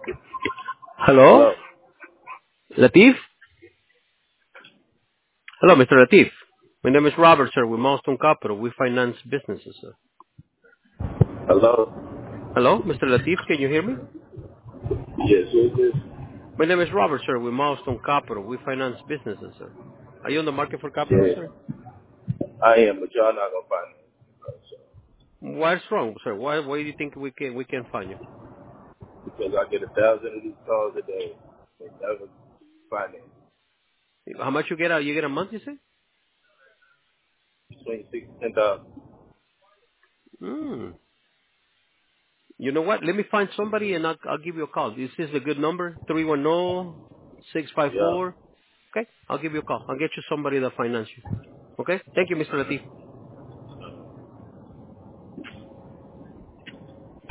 Hello? Hello. Latif? Hello, Mr. Latif. My name is Robert, sir, with Milestone Capital. We finance businesses, sir. Hello. Hello, Mr. Latif, can you hear me? Yes, who is this? My name is Robert, sir, with Milestone Capital. We finance businesses, sir. Are you on the market for capital, sir? Yeah, I am, but y'all not gonna find me. What's wrong, sir? Why do you think we can find you? Because I get 1,000 of these calls a day. They never find it. How much you get out? You get a month, you say? Between 6 and 10,000. Hmm. You know what? Let me find somebody and I'll give you a call. This is a good number, 310-654. Yeah. Okay? I'll give you a call. I'll get you somebody that finance you. Okay? Thank you, Mr. Latif.